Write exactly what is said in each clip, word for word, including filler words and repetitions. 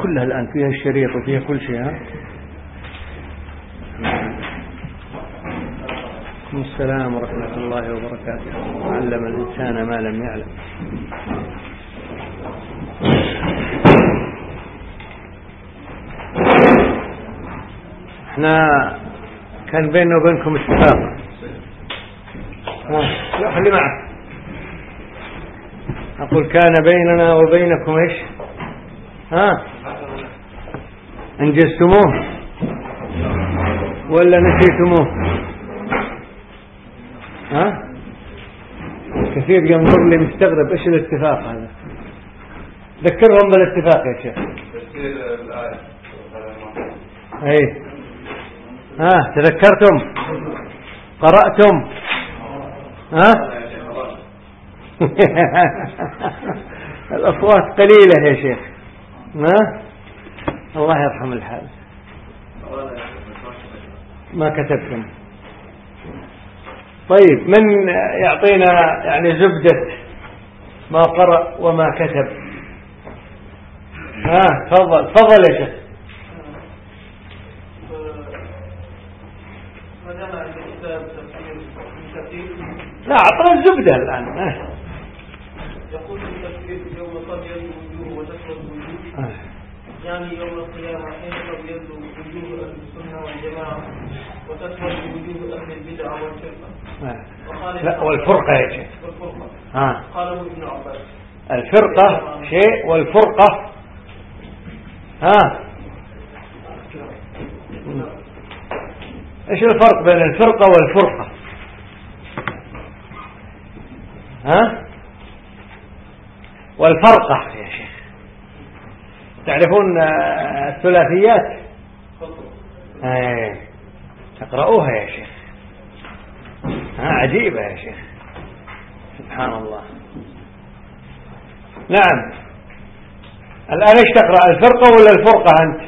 كلها الآن فيها الشريط وفيها كل شيء. ها السلام ورحمة الله وبركاته. علم الإنسان ما لم يعلم. احنا كان بيننا وبينكم اتفاق. لا خلي معك. أقول كان بيننا وبينكم إيش؟ ها أنجزتموه ولا نسيتموه؟ ها كثير ينظر لي مستغرب إيش الاتفاق هذا؟ ذكرهم بالاتفاق يا شيخ. أي ها تذكرتم قرأتم؟ ها الأصوات قليلة يا شيخ. ما الله يرحم الحال. ما كتبتم. طيب من يعطينا يعني زبدة ما قرأ وما كتب؟ ها تفضل تفضل يا شيخ. لا أعطنا الزبدة الآن. آه. يقول التفسير يوم تبيض وجوه وتسود وجوه آه. يعني يوم القيامة حين تبيض وجوه أهل السنة والجماعة وتسود وجوه أهل البدع والفرقة. آه. لا والفرقة يا شيخ. والفرقة. آه. قاله ابن عباس. الفرقة شيء والفرقة ها ايش الفرق بين الفرقة والفرقة؟ ها والفرقة يا شيخ. تعرفون الثلاثيات؟ ايه تقرؤوها يا شيخ. ها عجيبة يا شيخ سبحان الله. نعم الآن ايش تقرأ الفرقة ولا الفرقة أنت؟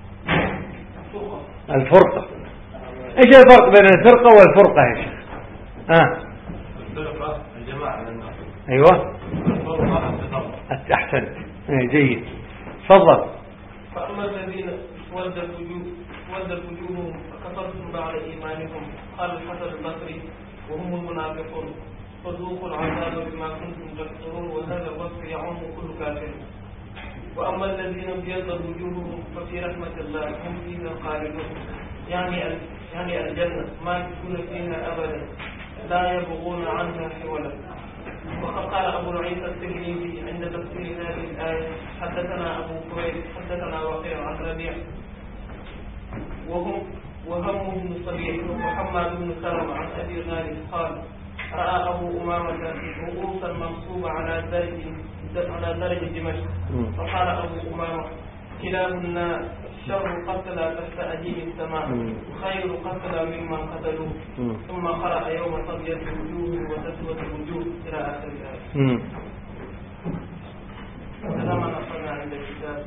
الفرقة. ايش الفرق بين الفرقة والفرقة يا شيخ؟ ها الفرقة الجماعة. ايوه احسنت جيد تفضل. فأما الذين اسودت وجوه اسودت وجوههم فكفرتم بعد إيمانكم قال الحسن البصري وهم المنافقون فذوقوا العذاب بما كنتم تكفرون وهذا الوصف يعم كل كافر. وأما الذين ابيضت وجوههم ففي رحمة الله هم فيها خالدون يعني يعني الجنة ما يكون فيها أبدا لا يبغون عنها حولا. وقد قال أبو عيسى الترمذي عند تفسير هذه الآية حدثنا أبو كريب حدثنا وقيع عن ربيع وهم وهم بن صبيح ومحمد بن سلمة عن أبي غالب قال رأى أبو أمامة رؤوسا منصوبة على درج على درج دمشق فقال أبو أمامة كلاب الناس شر قتل تحت أجيب السماء خير قتل ممن قتلوه. ثم قرأ يوم تبيض وجوه وتسود وجوه إلى آخر الآية. هذا ما نقلنا عند الكتاب.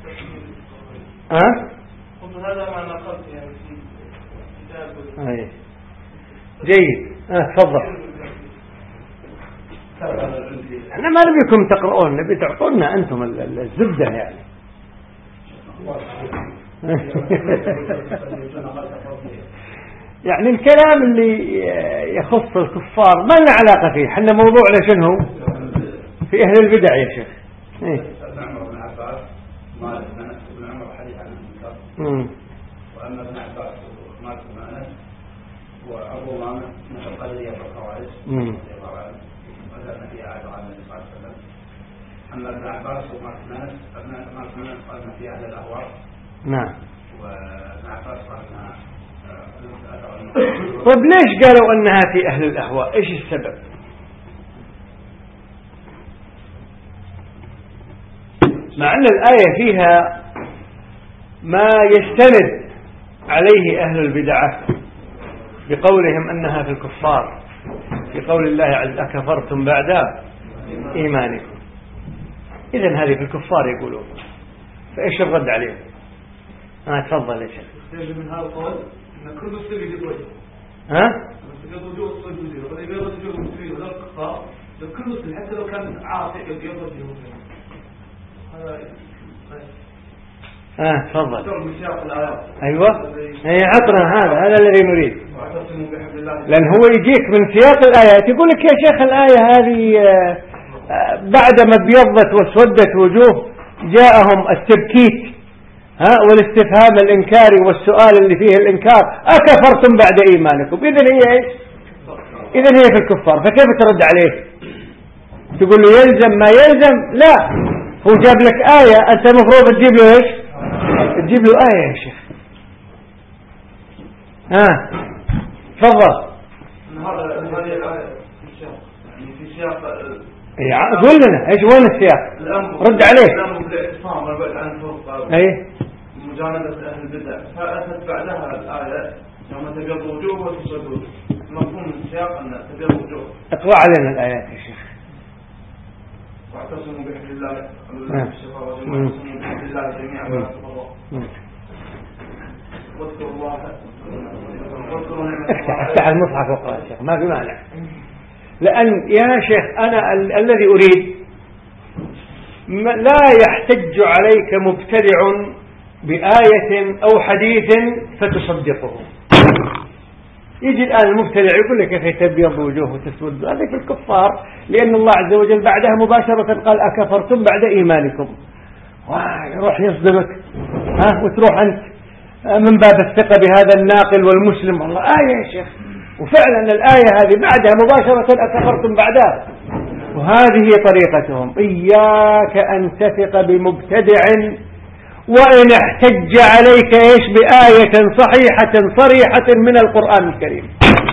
ها؟ قلت هذا ما نقلت يعني في كتاب. أي جيد. اه تفضل. احنا ما نبيكم تقرؤون نبي تعطونا أنتم الزبدة يعني. يعني الكلام اللي يخص الكفار ما لنا علاقة فيه. حنا موضوعنا شنو في أهل البدع يا شيخ. إيه؟ وأما ابن عباس ومالك بن أنس وأبو أمامة من القدرية والخوارج رضي الله عنهم وذهبنا في أهل النبي صلى الله عليه وسلم. أما ابن عباس ومالك بن أنس فمالك بن أنس قال في أهل الأهواء. نعم. وابن عباس قال أنها. طيب ليش قالوا أنها في أهل الأهواء؟ إيش السبب؟ مع أن الآية فيها ما يستند عليه أهل البدعة بقولهم أنها في الكفار في قول الله عز أكفرتم بعد إيمانكم. إذن هذه في الكفار يقولون. فإيش الرد عليهم؟ ها تفضل يا شيخ. من هذا القول أن كل مسلم يجب وجه. ها؟ يجب وجوه الصوت وجوه ولا يجب وجوه المسلمين ولا الكفار. كل مسلم حتى لو كان عاصي يجب وجه مسلم. هذا اه تفضل. ايوه هي عطنا هذا هذا الذي نريد، لان هو يجيك من سياق الايات يقول لك يا شيخ الايه هذه بعدما ابيضت واسودت وجوه جاءهم التبكيت ها والاستفهام الانكاري والسؤال اللي فيه الانكار، اكفرتم بعد ايمانكم. اذا هي ايش؟ اذا هي في الكفار، فكيف ترد عليه؟ تقول له يلزم ما يلزم؟ لا، هو جاب لك آية أنت مفروض تجيب له إيش؟ تجيب له آية يا شيخ. ها تفضل. هذا هذه الآية في السياق، يعني في سياق. قول لنا إيش وين السياق؟ رد عليه. الأمر بالاعتصام والبعد عن الفرق. أي. مجانبة أهل البدع، فأتت بعدها الآية يوم تبيض وجوه وتسود وجوه. مفهوم السياق أن تبيض وجوه. اقرأ علينا الآيات يا شيخ. واعتصموا بحبل الله الشفاء وجماعة واعتصموا بحبل الله جميعا ولا تفرقوا. واذكروا الله واذكروا نعمة الله. افتح افتح المصحف واقرأ يا شيخ، ما في مانع. لأن يا شيخ أنا ال الذي أريد لا يحتج عليك مبتدع بآية أو حديث فتصدقه. يجي الآن المبتدع يقول لك كيف تبيض وجوه وتسود، هذا في الكفار، لأن الله عز وجل بعدها مباشرة قال أكفرتم بعد إيمانكم. يروح يصدمك ها وتروح أنت من باب الثقة بهذا الناقل والمسلم. والله آية يا شيخ، وفعلا الآية هذه بعدها مباشرة أكفرتم بعدها، وهذه طريقتهم. إياك أن تثق بمبتدع وإن احتج عليك إيش بآية صحيحة صريحة من القرآن الكريم.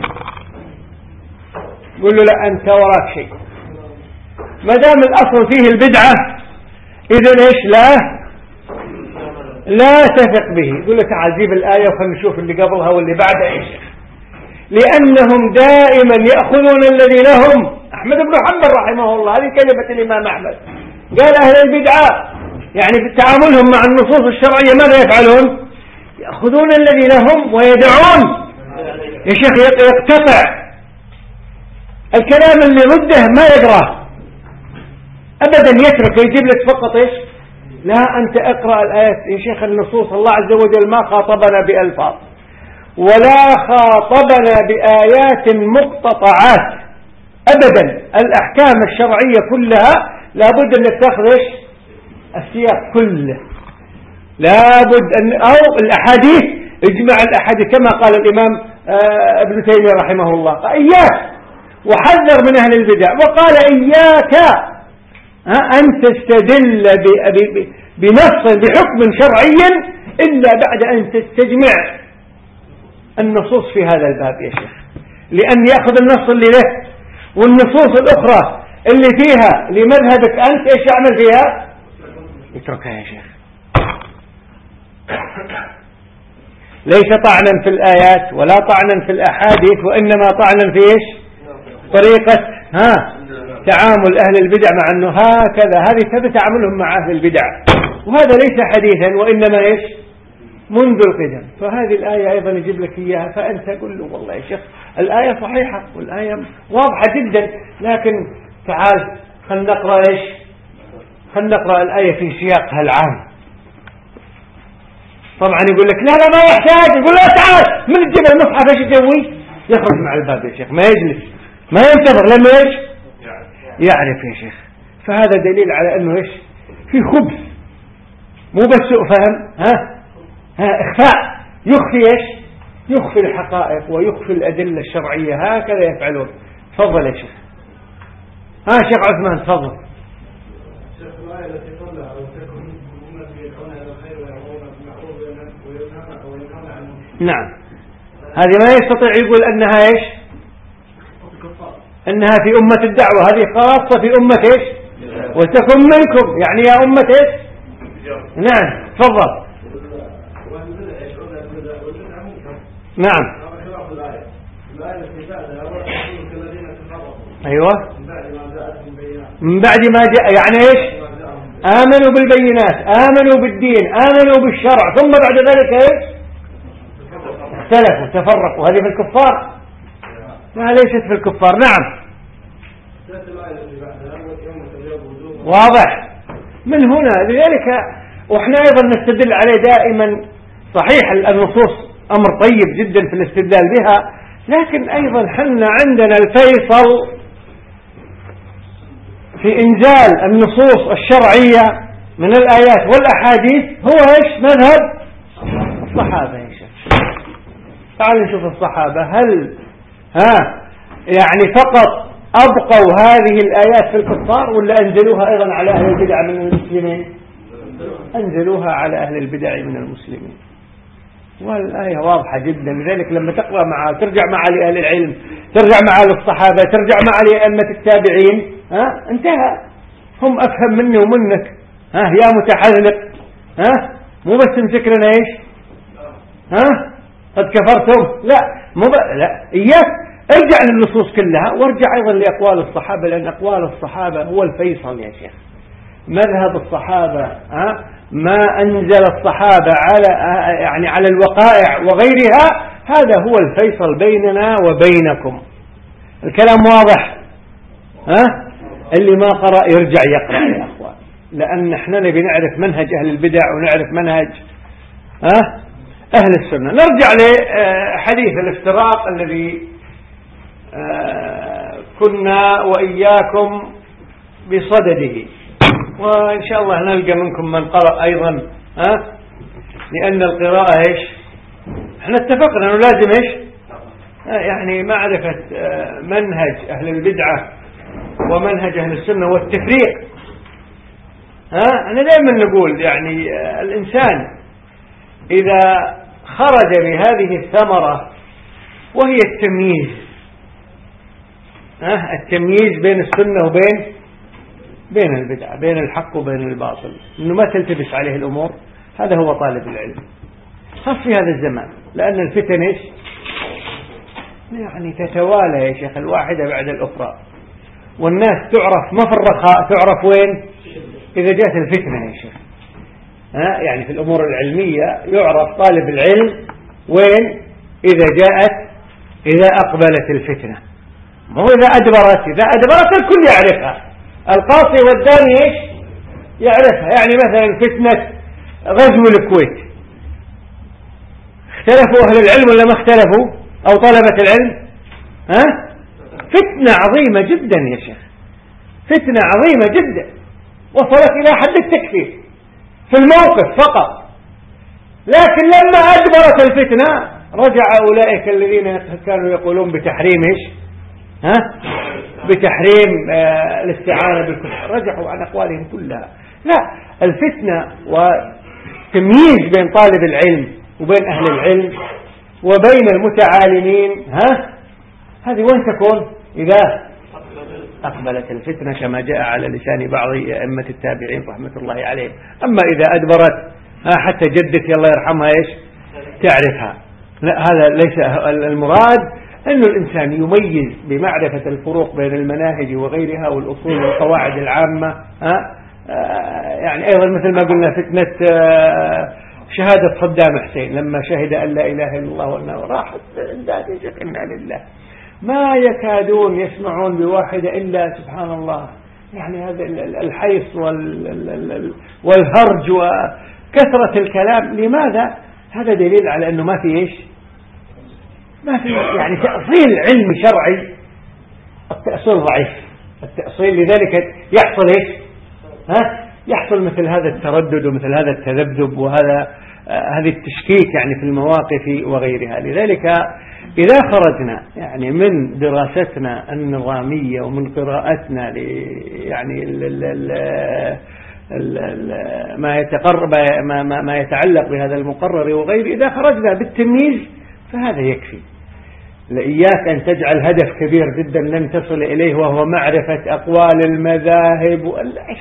قل له لا أنت وراك شيء، ما دام الأصل فيه البدعة إذن إيش لا لا تثق به. قل له تعال جيب الآية وخلنا نشوف اللي قبلها واللي بعدها إيش، لأنهم دائما يأخذون الذي لهم. أحمد بن حنبل رحمه الله، هذه كلمة الإمام أحمد، قال أهل البدعة يعني في تعاملهم مع النصوص الشرعية ماذا يفعلون؟ يأخذون الذي لهم ويدعون. يا شيخ يقتطع الكلام اللي ضده ما يقرأه أبدا، يترك ويجيب لك فقط إيش؟ لا أنت اقرأ الآيات يا شيخ. النصوص الله عز وجل ما خاطبنا بألفاظ ولا خاطبنا بآيات مقتطعات أبدا. الأحكام الشرعية كلها لابد أنك تأخذ إيش؟ السياق كله. لابد أن أو الأحاديث اجمع الأحاديث كما قال الإمام ابن تيمية رحمه الله، إياك وحذر من أهل البدع وقال إياك أن تستدل بنص بحكم شرعي إلا بعد أن تستجمع النصوص في هذا الباب يا شيخ، لأن يأخذ النص اللي له والنصوص الأخرى اللي فيها لمذهبك أنت إيش يعمل فيها؟ اتركها يا شيخ. ليس طعنا في الآيات ولا طعنا في الأحاديث، وإنما طعنا في إيش؟ طريقة ها تعامل أهل البدع مع أنه هكذا هذه تبي تعاملهم مع أهل البدع، وهذا ليس حديثا وإنما إيش؟ منذ القدم. فهذه الآية أيضا يجيب لك إياها، فأنت تقول له والله يا شيخ الآية صحيحة والآية واضحة جدا، لكن تعال خلنا نقرأ إيش؟ خلنا نقرأ الآية في سياقها العام. طبعا يقول لك لا لا ما يحتاج، يقول لا تعال من الجبل المصحف ايش يسوي؟ يخرج مع الباب يا شيخ، ما يجلس ما ينتظر لما ايش؟ يعرف يا شيخ. فهذا دليل على انه ايش؟ في خبث، مو بس سوء فهم، ها ها اخفاء، يخفي ايش؟ يخفي الحقائق ويخفي الادله الشرعيه، هكذا يفعلون. تفضل يا شيخ. ها شيخ عثمان تفضل. نعم، هذه ما يستطيع يقول أنها إيش؟ أنها في أمة الدعوة، هذه خاصة في أمة إيش؟ وتكن منكم، يعني يا أمة إيش؟ نعم تفضل. نعم أيوة من بعد ما جاء، يعني إيش؟ آمنوا بالبينات، آمنوا بالدين، آمنوا بالشرع، ثم بعد ذلك إيش؟ اختلفوا تفرقوا. هذه في الكفار؟ لا ليست في الكفار. نعم واضح من هنا. لذلك وإحنا أيضا نستدل عليه دائما. صحيح النصوص أمر طيب جدا في الاستدلال بها، لكن أيضا حنا عندنا الفيصل في إنزال النصوص الشرعية من الآيات والأحاديث هو إيش؟ مذهب الصحابة. يا شيخ تعالوا نشوف الصحابة هل ها يعني فقط أبقوا هذه الآيات في الكفار ولا أنزلوها أيضا على أهل البدع من المسلمين؟ أنزلوها على أهل البدع من المسلمين، والآية واضحة جدا. لذلك لما تقرأ معها ترجع مع لأهل العلم، ترجع مع الصحابة، ترجع مع لأئمة التابعين، ها انتهى. هم أفهم مني ومنك، ها يا متحذلق، ها مو بس مسكرنا إيش، ها قد كفرتم، لا مو ب... لا إياك ارجع للنصوص كلها، وارجع أيضا لأقوال الصحابة، لأن أقوال الصحابة هو الفيصل يا شيخ. مذهب الصحابة، ها ما أنزل الصحابة على يعني على الوقائع وغيرها، هذا هو الفيصل بيننا وبينكم. الكلام واضح؟ ها اللي ما قرأ يرجع يقرأ يا أخوان، لأن احنا نبي نعرف منهج أهل البدع ونعرف منهج ها أهل السنة. نرجع لحديث الافتراق الذي كنا وإياكم بصدده، وإن شاء الله نلقى منكم من قرأ أيضا، ها لأن القراءة إيش احنا اتفقنا أنه لازم إيش يعني معرفة منهج أهل البدعة ومنهج أهل السنة والتفريق. ها أنا دائما نقول يعني الإنسان إذا خرج بهذه الثمرة وهي التمييز، ها التمييز بين السنة وبين بين البدعة، بين الحق وبين الباطل، إنه ما تلتبس عليه الأمور، هذا هو طالب العلم، خاصة في هذا الزمان، لأن الفتن إيش يعني تتوالى يا شيخ الواحدة بعد الأخرى، والناس تعرف ما في الرخاء، تعرف وين إذا جاءت الفتنة يا شيخ. ها يعني في الأمور العلمية يعرف طالب العلم وين إذا جاءت إذا أقبلت الفتنة، مو إذا أدبرت. إذا أدبرت الكل يعرفها، القاصي والداني إيش يعرفها. يعني مثلا فتنة غزو الكويت، اختلفوا أهل العلم ولا ما اختلفوا أو طلبة العلم؟ ها فتنة عظيمة جدا يا شيخ، فتنة عظيمة جدا وصلت إلى حد التكفير في الموقف فقط، لكن لما أدبرت الفتنة رجع أولئك الذين كانوا يقولون بتحريم إيش ها بتحريم آه الاستعانة بالكفر، رجعوا عن أقوالهم كلها. لا، الفتنة وتمييز بين طالب العلم وبين أهل العلم وبين المتعالمين، ها هذه وين تكون؟ إذا أقبلت الفتنة كما جاء على لسان بعض أئمة التابعين رحمة الله عليهم. أما إذا أدبرت حتى جدتي الله يرحمها إيش تعرفها، لا هذا ليس المراد. أن الإنسان يميز بمعرفة الفروق بين المناهج وغيرها والأصول والقواعد العامة، ها يعني أيضا مثل ما قلنا فتنة شهادة صدام حسين لما شهد أن لا إله إلا الله وأنه راحت ذات إنا لله، ما يكادون يسمعون بواحدة إلا سبحان الله، يعني هذا الحيص والهرج وكثرة الكلام. لماذا؟ هذا دليل على أنه ما في إيش ما في يعني تأصيل علمي شرعي، التأصيل ضعيف التأصيل، لذلك يحصل إيش ها يحصل مثل هذا التردد ومثل هذا التذبذب وهذا آه هذه التشكيك يعني في المواقف وغيرها. لذلك إذا خرجنا يعني من دراستنا النظامية ومن قراءتنا ل يعني ال ال ال ال ال ما يتقرب ما, ما, ما يتعلق بهذا المقرر وغيره، إذا خرجنا بالتمييز فهذا يكفي. لإياك أن تجعل هدف كبير جدا لن تصل إليه وهو معرفة أقوال المذاهب.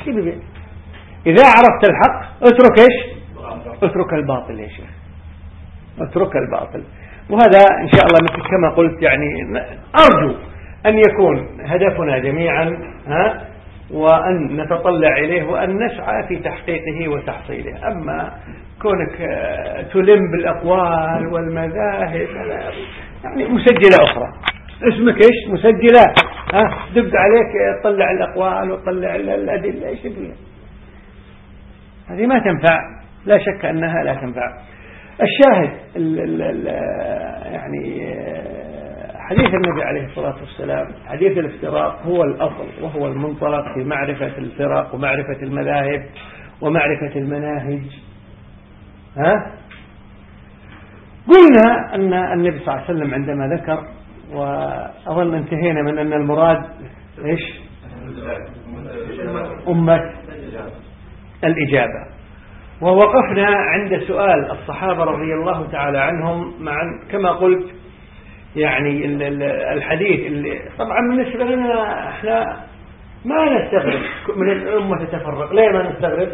إذا عرفت الحق اترك إيش اترك الباطل يا شيخ، اترك الباطل. وهذا إن شاء الله مثل كما قلت يعني أرجو أن يكون هدفنا جميعا ها وأن نتطلع إليه وأن نسعى في تحقيقه وتحصيله. أما كونك تلم بالأقوال والمذاهب يعني مسجلة أخرى اسمك إيش مسجلة، ها دب عليك تطلع الأقوال وتطلع الأدلة، إيش فيها؟ هذه ما تنفع. لا شك أنها لا تنفع. الشاهد ال ال ال يعني حديث النبي عليه الصلاة والسلام، حديث الافتراق هو الأصل وهو المنطلق في معرفة الفرق ومعرفة المذاهب ومعرفة المناهج. ها؟ قلنا أن النبي صلى الله عليه وسلم عندما ذكر، وأظن انتهينا من أن المراد إيش؟ أمة الإجابة. ووقفنا عند سؤال الصحابة رضي الله تعالى عنهم، مع كما قلت يعني الحديث اللي طبعا بالنسبة لنا احنا ما نستغرب من الأمة تتفرق. ليه ما نستغرب؟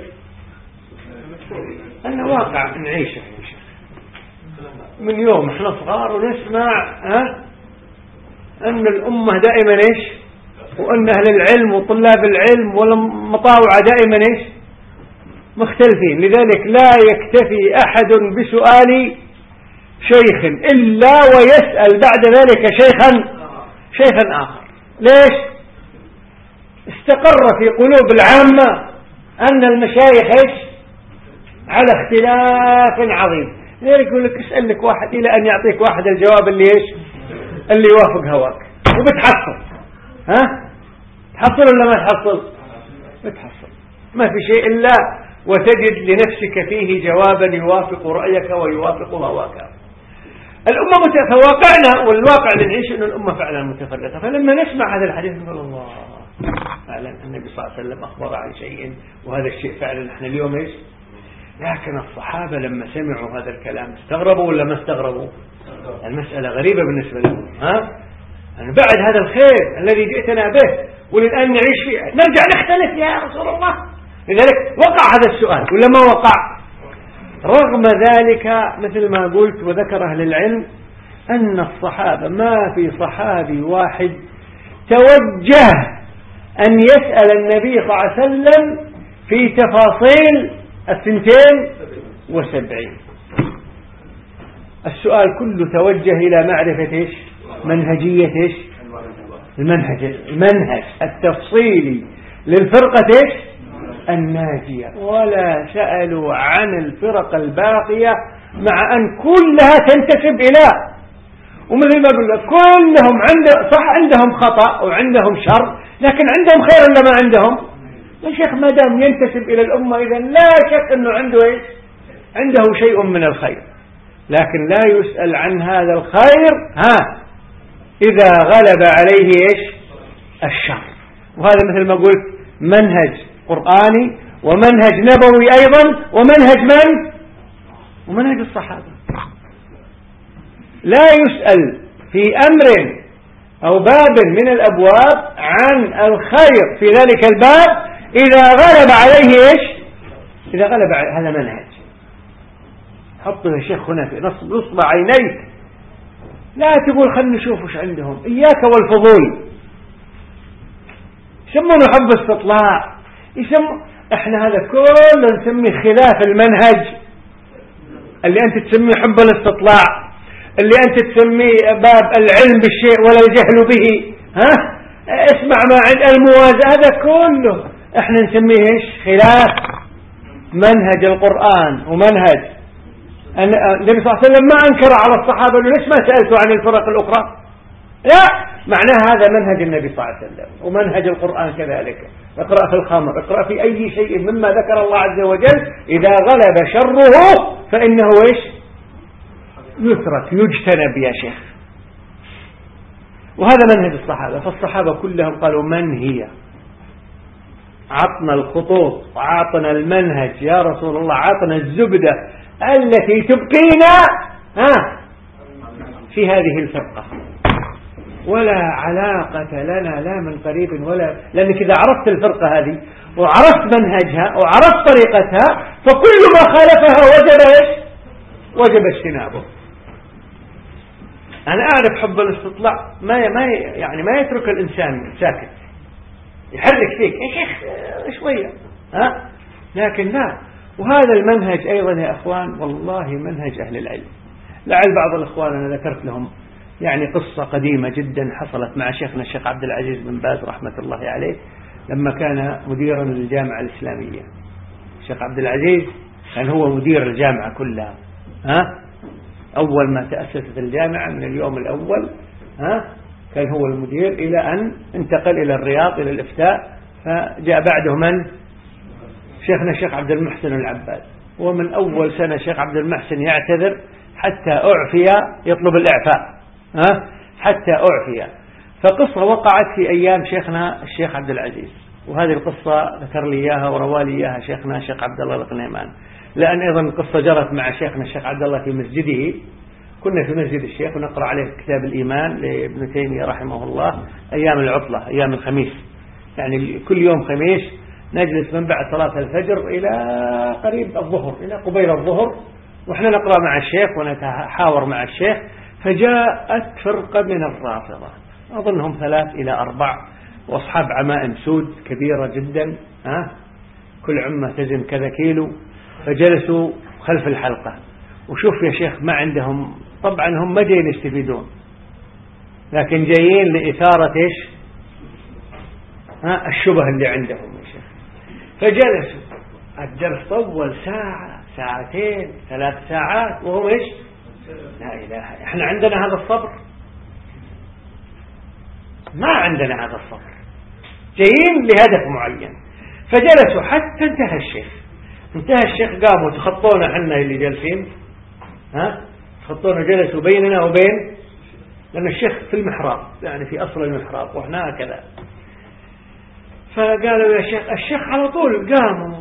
أنه واقع نعيشه من يوم احنا صغار ونسمع ها أن الأمة دائما إيش، وأن أهل العلم وطلاب العلم والمطاوعة دائما إيش مختلفين. لذلك لا يكتفي أحد بسؤال شيخ إلا ويسأل بعد ذلك شيخا شيخا آخر. ليش؟ استقر في قلوب العامة أن المشايخ إيش على اختلاف عظيم. لذلك يقول لك اسأل لك واحد إلى أن يعطيك واحد الجواب اللي إيش اللي يوافق هواك، وبتحصل. ها تحصل ولا ما تحصل؟ بتحصل. ما في شيء إلا وتجد لنفسك فيه جوابا يوافق رأيك ويوافق هواك. الأمة متفواقعنا، والواقع اللي نعيش أن الأمة فعلا متفرقة. فلما نسمع هذا الحديث نقول الله فعلا النبي صلى الله عليه وسلم أخبر عن شيء، وهذا الشيء فعلا نحن اليوم إيش. لكن الصحابة لما سمعوا هذا الكلام استغربوا ولا ما استغربوا؟ المسألة غريبة بالنسبة لهم. ها يعني بعد هذا الخير الذي جئتنا به وللآن نعيش فيه نرجع نختلف يا رسول الله؟ لذلك وقع هذا السؤال ولا ما وقع؟ رغم ذلك مثل ما قلت وذكر أهل العلم أن الصحابة ما في صحابي واحد توجه أن يسأل النبي صلى الله عليه وسلم في تفاصيل الثنتين وسبعين. السؤال كله توجه إلى معرفة إيش؟ منهجية إيش؟ المنهج المنهج التفصيلي للفرقة إيش؟ الناجية، ولا سألوا عن الفرق الباقية مع أن كلها تنتسب إلى، ومثل ما قلنا كلهم عند صح عندهم خطأ وعندهم شر، لكن عندهم خير ولا ما عندهم؟ يا شيخ ما دام ينتسب إلى الأمة إذا لا شك أنه عنده إيش؟ عنده شيء من الخير، لكن لا يسأل عن هذا الخير ها إذا غلب عليه إيش؟ الشر. وهذا مثل ما قلت منهج قرآني ومنهج نبوي أيضا ومنهج من؟ ومنهج الصحابة. لا يسأل في أمر أو باب من الأبواب عن الخير في ذلك الباب إذا غلب عليه إيش؟ إذا غلب عليه هذا منهج. حطه يا شيخ هنا في نصب عينيك، لا تقول خلنا نشوف وش عندهم، إياك والفضول. يسمونه حب استطلاع، يسمى احنا هذا كله نسميه خلاف المنهج. اللي انت تسميه حب الاستطلاع، اللي انت تسميه باب العلم بالشيء ولا الجهل به، ها اسمع ما عند الموازنة، هذا كله احنا نسميه ايش؟ خلاف منهج القرآن ومنهج النبي صلى الله عليه وسلم. ما انكر على الصحابة ليش ما سألتوا عن الفرق الأخرى؟ لا، معناه هذا منهج النبي صلى الله عليه وسلم ومنهج القرآن كذلك. اقرأ في الخمر، اقرأ في أي شيء مما ذكر الله عز وجل، إذا غلب شره فإنه إيش؟ يترك يجتنب يا شيخ. وهذا منهج الصحابة. فالصحابة كلهم قالوا من هي؟ عطنا الخطوط وعطنا المنهج يا رسول الله، عطنا الزبدة التي تبقينا ها في هذه الفرقة. ولا علاقة لنا لا من قريب ولا، لأنك إذا عرفت الفرقة هذه وعرفت منهجها وعرفت طريقتها فكل ما خالفها وجب إيش؟ وجب اجتنابه. أنا أعرف حب الاستطلاع ما ما يعني ما يترك الإنسان ساكت، يحرك فيك يا شيخ شوية ها، لكن لا. وهذا المنهج أيضا يا أخوان والله منهج أهل العلم. لعل بعض الأخوان أنا ذكرت لهم يعني قصة قديمة جدا حصلت مع شيخنا الشيخ عبد العزيز بن باز رحمة الله عليه لما كان مديرا للجامعة الإسلامية. الشيخ عبد العزيز كان هو مدير الجامعة كلها. ها أول ما تأسست الجامعة من اليوم الأول ها كان هو المدير إلى أن انتقل إلى الرياض إلى الإفتاء، فجاء بعده من؟ شيخنا الشيخ عبد المحسن العباد. ومن أول سنة الشيخ عبد المحسن يعتذر حتى أعفي، يطلب الإعفاء ها حتى أعفي. فقصة وقعت في أيام شيخنا الشيخ عبد العزيز، وهذه القصة ذكر لي إياها وروالي إياها شيخنا الشيخ عبد الله القنيمان، لأن أيضا القصة جرت مع شيخنا الشيخ عبد الله في مسجده. كنا في مسجد الشيخ ونقرأ عليه كتاب الإيمان لابن تيمية رحمه الله أيام العطلة، أيام الخميس، يعني كل يوم خميس نجلس من بعد صلاة الفجر إلى قريب الظهر، إلى قبيل الظهر، وإحنا نقرأ مع الشيخ ونتحاور مع الشيخ. فجاءت فرقة من الرافضة أظنهم ثلاث إلى أربع، وأصحاب عمائم سود كبيرة جدا، ها كل عمة تزن كذا كيلو. فجلسوا خلف الحلقة، وشوف يا شيخ ما عندهم، طبعا هم ما جايين يستفيدون، لكن جايين لإثارة إيش؟ ها الشبه اللي عندهم يا شيخ. فجلسوا، الدرس طول ساعة ساعتين ثلاث ساعات وهم إيش؟ لا إله، إحنا عندنا هذا الصبر؟ ما عندنا هذا الصبر، جايين لهدف معين. فجلسوا حتى انتهى الشيخ، انتهى الشيخ قاموا تخطونا حنا اللي جالسين، ها تخطونا، جلسوا بيننا وبين، لأن الشيخ في المحراب يعني في أصل المحراب وإحنا هكذا. فقالوا يا شيخ، الشيخ على طول قام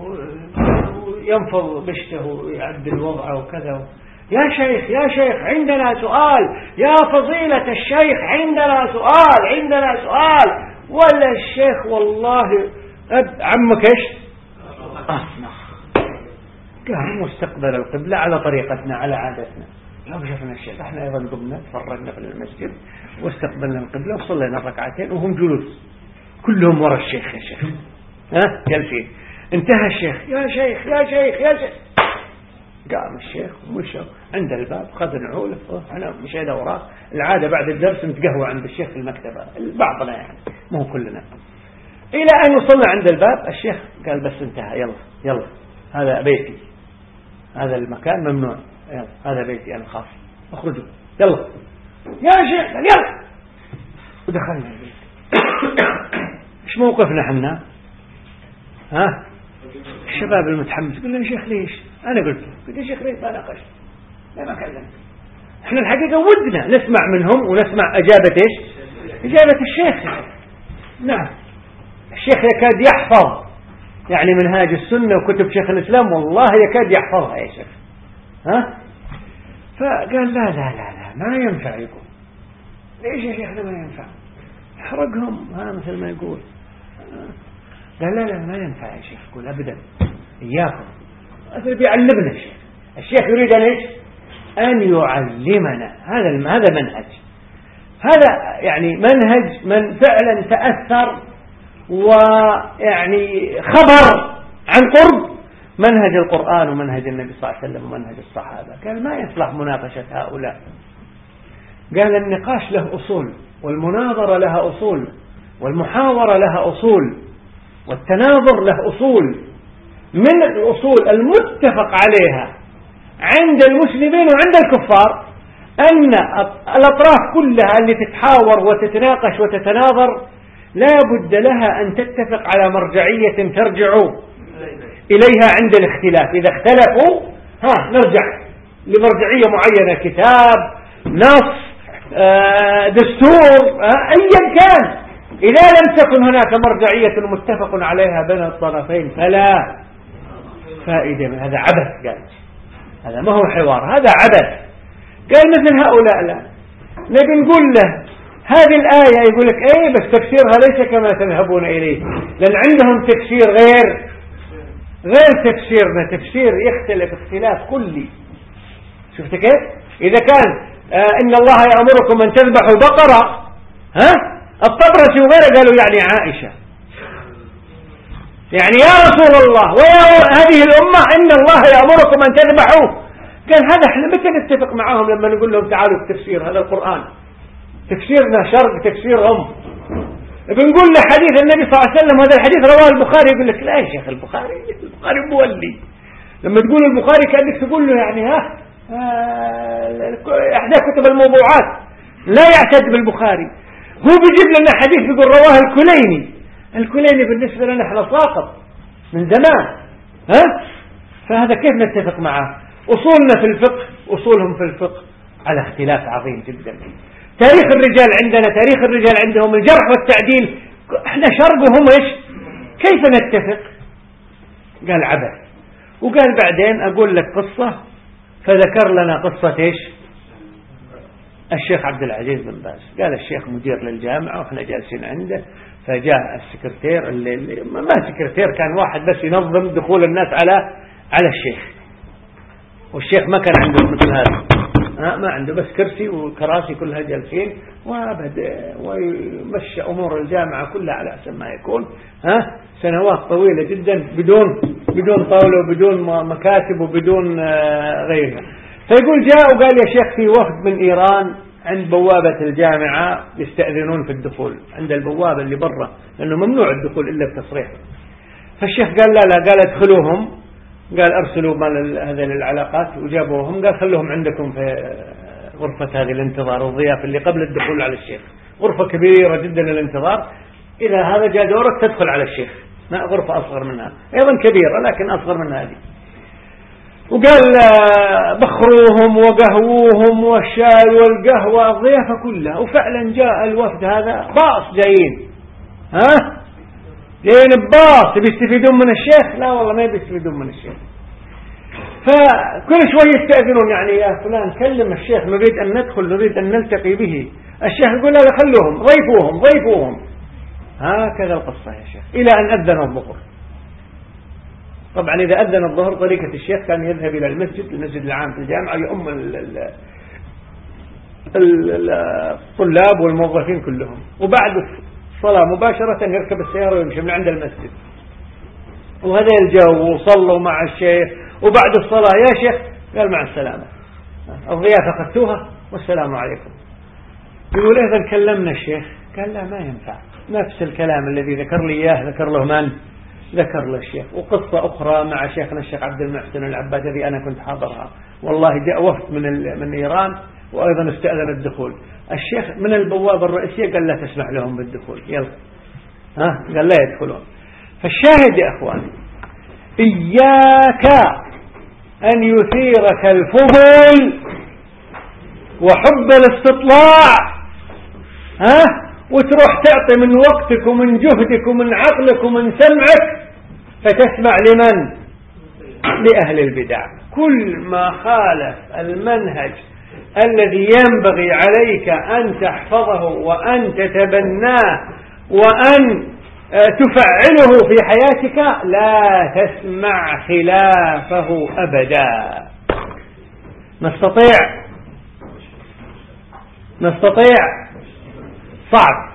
ينفض بشته ويعدل وضعه وكذا. يا شيخ يا شيخ عندنا سؤال، يا فضيلة الشيخ عندنا سؤال، عندنا سؤال. ولا الشيخ والله عمك ايش أصنخ، قام مستقبل القبلة على طريقتنا على عادتنا. لو شفنا الشيخ احنا ايضا قمنا تفرجنا في المسجد واستقبلنا القبلة وصلينا ركعتين وهم جلوس كلهم ورا الشيخ. يا شيخ ها جالسين. انتهى الشيخ، يا شيخ يا شيخ يا شيخ، قام الشيخ ومشى عند الباب خذ نعوله، انا مشينا وراه. العادة بعد الدرس نتقهوى عند الشيخ في المكتبة، بعضنا يعني مو كلنا. إلى أن وصلنا عند الباب الشيخ قال بس انتهى، يلا يلا هذا بيتي، هذا المكان ممنوع، يلا هذا بيتي أنا خاص، اخرجوا يلا يا شيخ يلا. ودخلنا البيت. ايش موقفنا حنا؟ ها الشباب المتحمس قلنا يا شيخ ليش؟ أنا قلت قلت يا شيخ ليش ما ناقشت؟ لا ما كلمت. احنا الحقيقة ودنا نسمع منهم ونسمع أجابة ايش؟ إجابة الشيخ. نعم الشيخ يكاد يحفظ يعني منهاج السنة وكتب شيخ الإسلام، والله يكاد يحفظها يا شيخ. ها فقال لا لا لا لا ما ينفع يقول. ليش يا شيخ ما ينفع؟ احرقهم ها مثل ما يقول. قال لا لا ما ينفع يا شيخ يقول أبدا، إياكم. أصل بيعلمنا الشيخ، الشيخ يريد أن إيش؟ أن يعلمنا. هذا هذا منهج، هذا يعني منهج من فعلا تأثر ويعني خبر عن قرب منهج القرآن ومنهج النبي صلى الله عليه وسلم ومنهج الصحابة. قال ما يصلح مناقشة هؤلاء. قال النقاش له أصول، والمناظرة لها أصول، والمحاورة لها أصول، والتناظر له أصول. من الأصول المتفق عليها عند المسلمين وعند الكفار أن الأطراف كلها اللي تتحاور وتتناقش وتتناظر لا بد لها أن تتفق على مرجعية ترجع إليها عند الاختلاف. إذا اختلفوا ها نرجع لمرجعية معينة، كتاب، نص، دستور، أيا كان. إذا لم تكن هناك مرجعية متفق عليها بين الطرفين فلا فائدة من هذا. عبث. قال هذا ما هو حوار، هذا عبث. قال مثل هؤلاء لا نبي نقول له هذه الآية، يقول لك ايه بس تفسيرها ليس كما تذهبون إليه، لأن عندهم تفسير غير غير تفسيرنا، تفسير يختلف اختلاف كلي. شفت كيف؟ إذا كان آه إن الله يأمركم أن تذبحوا بقرة، ها الطبرسي وغيره قالوا يعني عائشة، يعني يا رسول الله ويا هذه الأمة إن الله يأمركم أن تذبحوا. قال هذا احنا متى نتفق معهم لما نقول لهم تعالوا التفسير هذا القرآن، تفسيرنا شرق تفسيرهم. بنقول له حديث النبي صلى الله عليه وسلم، هذا الحديث رواه البخاري، يقول لك لا يا شيخ البخاري البخاري مولي، لما تقول البخاري كأنك تقول له يعني ها احدى كتب الموضوعات، لا يعتد بالبخاري. هو بيجيب لنا حديث بيقول رواه الكليني. الكليني بالنسبة لنا احنا ساقط من زمان، ها؟ فهذا كيف نتفق معه؟ أصولنا في الفقه أصولهم في الفقه على اختلاف عظيم جدا. تاريخ الرجال عندنا تاريخ الرجال عندهم، الجرح والتعديل احنا شرق وهم ايش؟ كيف نتفق؟ قال عبث. وقال بعدين أقول لك قصة، فذكر لنا قصة ايش؟ الشيخ عبد العزيز بن باز. قال الشيخ مدير للجامعة وإحنا جالسين عنده، فجاء السكرتير اللي, اللي ما سكرتير، كان واحد بس ينظم دخول الناس على على الشيخ، والشيخ ما كان عنده مثل هذا، ها ما عنده بس كرسي وكراسي كلها جالسين، وبدأ ويمشي أمور الجامعة كلها على أحسن ما يكون، ها سنوات طويلة جدا بدون بدون طاولة وبدون مكاتب وبدون غيرها. فيقول جاء وقال يا شيخ في وفد من إيران عند بوابة الجامعة يستأذنون في الدخول، عند البوابة اللي برا، لأنه ممنوع الدخول إلا بتصريح. فالشيخ قال لا لا، قال ادخلوهم، قال أرسلوا مال هذه العلاقات وجابوهم، قال خلوهم عندكم في غرفة هذه الانتظار والضيافة اللي قبل الدخول على الشيخ، غرفة كبيرة جدا الانتظار، إذا هذا جاء دورك تدخل على الشيخ، ما غرفة أصغر منها أيضا كبيرة لكن أصغر من هذه. وقال بخروهم وقهوهم والشاي والقهوة الضيافة كلها. وفعلا جاء الوفد هذا باص جايين، ها جايين باص بيستفيدون من الشيخ؟ لا والله ما بيستفيدون من الشيخ. فكل شوية يستأذنون، يعني يا فلان كلم الشيخ نريد أن ندخل نريد أن نلتقي به. الشيخ يقول لا خلوهم ضيفوهم ضيفوهم. هكذا القصة يا شيخ إلى أن أذن الظهر. طبعا إذا أذن الظهر طريقة الشيخ كان يذهب إلى المسجد المسجد العام في الجامعة يؤم الطلاب والموظفين كلهم، وبعد الصلاة مباشرة يركب السيارة ويمشي من عند المسجد، وهذا الجو وصلوا مع الشيخ. وبعد الصلاة يا شيخ قال مع السلامة، الضيافة أخذتوها والسلام عليكم. يقول إذا كلمنا الشيخ، قال لا ما ينفع، نفس الكلام الذي ذكر لي إياه ذكر له من؟ ذكر له الشيخ. وقصة أخرى مع شيخنا الشيخ عبد المحسن العباد الذي أنا كنت حاضرها، والله جاء وفد من من إيران وأيضا استأذن الدخول. الشيخ من البوابة الرئيسية قال لا تسمح لهم بالدخول، يلا ها قال لا يدخلون. فالشاهد يا أخواني، إياك أن يثيرك الفضول وحب الاستطلاع، ها وتروح تعطي من وقتك ومن جهدك ومن عقلك ومن سمعك فتسمع لمن؟ لأهل البدع. كل ما خالف المنهج الذي ينبغي عليك أن تحفظه وأن تتبناه وأن تفعله في حياتك لا تسمع خلافه أبدا. نستطيع نستطيع صعب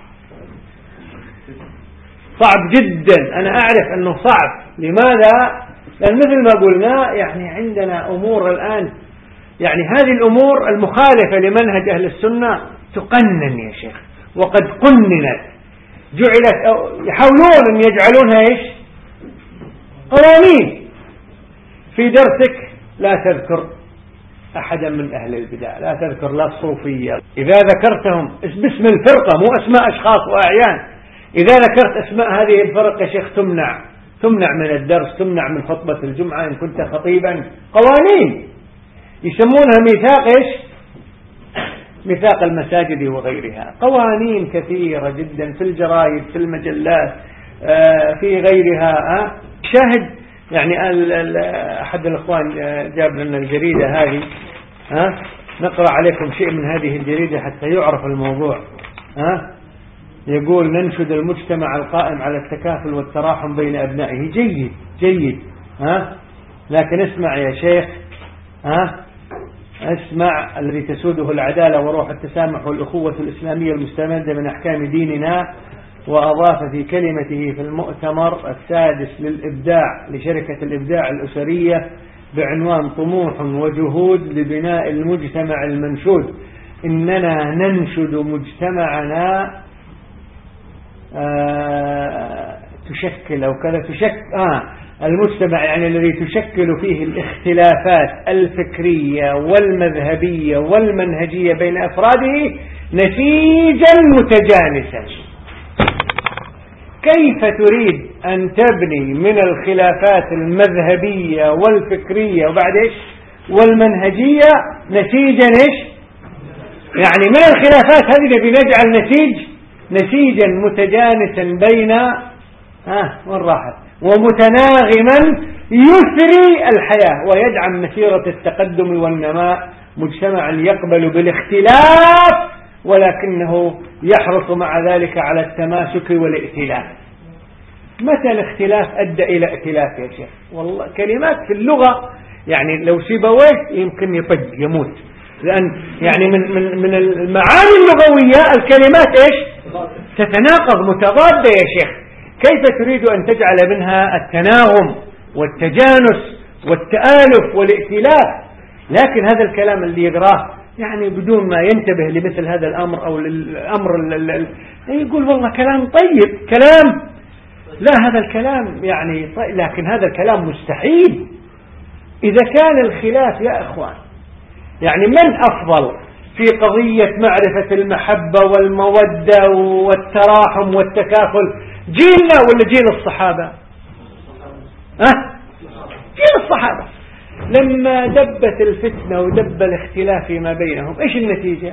صعب جدا، أنا أعرف أنه صعب. لماذا؟ لأن مثل ما قلنا يعني عندنا أمور الآن، يعني هذه الأمور المخالفة لمنهج أهل السنة تقنن يا شيخ، وقد قننت، جعلت أو يحاولون أن يجعلونها إيش؟ قوانين. في درسك لا تذكر أحدا من أهل البدع، لا تذكر لا الصوفية، إذا ذكرتهم باسم الفرقة مو أسماء أشخاص وأعيان، إذا ذكرت أسماء هذه الفرق يا شيخ تمنع تمنع من الدرس، تمنع من خطبة الجمعة إن كنت خطيبا. قوانين يسمونها ميثاق إيش؟ ميثاق المساجد وغيرها. قوانين كثيرة جدا في الجرائد في المجلات في غيرها. شاهد يعني أحد الأخوان جاب لنا الجريدة هذه، ها نقرأ عليكم شيء من هذه الجريدة حتى يعرف الموضوع. ها يقول ننشد المجتمع القائم على التكافل والتراحم بين أبنائه. جيد جيد، ها لكن اسمع يا شيخ، ها اسمع الذي تسوده العدالة وروح التسامح والأخوة الإسلامية المستمدة من أحكام ديننا. وأضاف في كلمته في المؤتمر السادس للإبداع لشركة الإبداع الأسرية بعنوان طموح وجهود لبناء المجتمع المنشود، إننا ننشد مجتمعنا آه تشكل أو كذا تشكل آه المجتمع يعني الذي تشكل فيه الاختلافات الفكرية والمذهبية والمنهجية بين أفراده نسيجا متجانسا. كيف تريد أن تبني من الخلافات المذهبية والفكرية وبعد إيش والمنهجية نسيجا إيش يعني من الخلافات هذه بنجعل نسيج نسيجا متجانسا بين ها وين راحت ومتناغما يثري الحياة ويدعم مسيرة التقدم والنماء، مجتمعا يقبل بالاختلاف ولكنه يحرص مع ذلك على التماسك والائتلاف. متى الاختلاف أدى إلى ائتلاف يا شيخ؟ والله كلمات في اللغة يعني لو سيبويه يمكن يطق يموت، لأن يعني من من من المعاني اللغوية الكلمات إيش تتناقض متضادة يا شيخ. كيف تريد أن تجعل منها التناغم والتجانس والتآلف والائتلاف؟ لكن هذا الكلام اللي يقراه يعني بدون ما ينتبه لمثل هذا الأمر أو للأمر يقول والله كلام طيب كلام، لا هذا الكلام يعني طيب، لكن هذا الكلام مستحيل إذا كان الخلاف يا أخوان. يعني من أفضل في قضية معرفة المحبة والمودة والتراحم والتكافل، جيلنا ولا جيل الصحابة؟ أه؟ جيل الصحابة. لما دبت الفتنة ودب الاختلاف فيما بينهم إيش النتيجة؟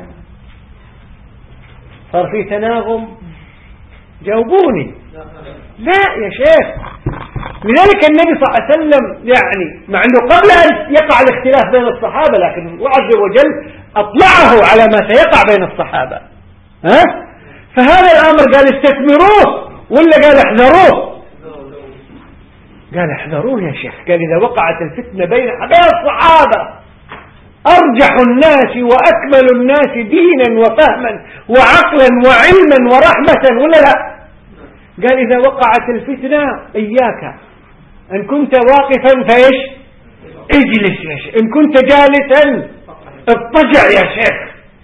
صار في تناغم؟ جاوبوني. لا يا شيخ. لذلك النبي صلى الله عليه وسلم يعني مع أنه قبل أن يقع الاختلاف بين الصحابة لكن الله عز وجل أطلعه على ما سيقع بين الصحابة. ها؟ فهذا الأمر قال استثمروه ولا قال احذروه؟ قال احذروه يا شيخ. قال إذا وقعت الفتنة بين الصحابة أرجح الناس وأكمل الناس دينا وفهما وعقلا وعلما ورحمة ولا لا؟ قال إذا وقعت الفتنة إياك إن كنت واقفا فإيش اجلس يا شيخ، إن كنت جالسا اضطجع يا شيخ.